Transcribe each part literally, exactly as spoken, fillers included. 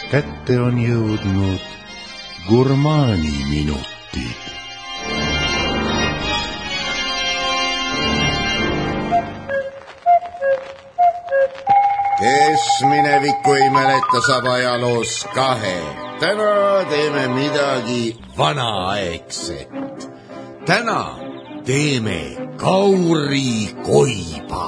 kätte on jõudnud gurmaani minutid. Kes minevikku ei mäleta, saab ajaloos kahe. Täna teeme midagi vanaaegset. Täna teeme kauri koiba.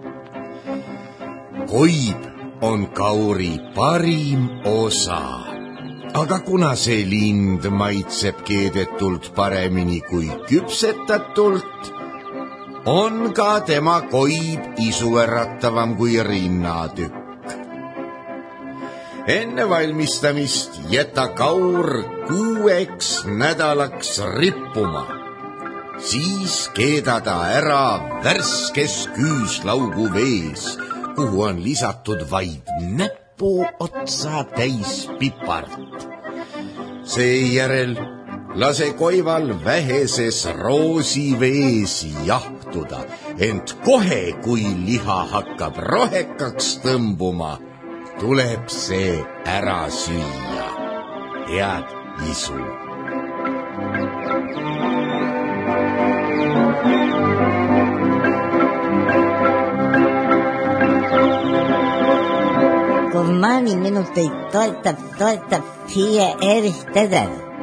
Koib on kauri parim osa. Aga kuna see lind maitseb keedetult paremini kui küpsetatult, on ka tema koib isuäratavam kui rinnatükk. Enne valmistamist jäta kaur kuueks nädalaks rippuma. Siis keeda ta ära värskes küüslaugu vees, kuhu on lisatud vaid näpu otsa täis pipart. Seejärel lase koival väheses roosivees jahtuda, ent kohe, kui liha hakkab rohekaks tõmbuma, tuleb see ära süüa. Head isu! Gurmaani minuteid toetab, toetab F I E eristada.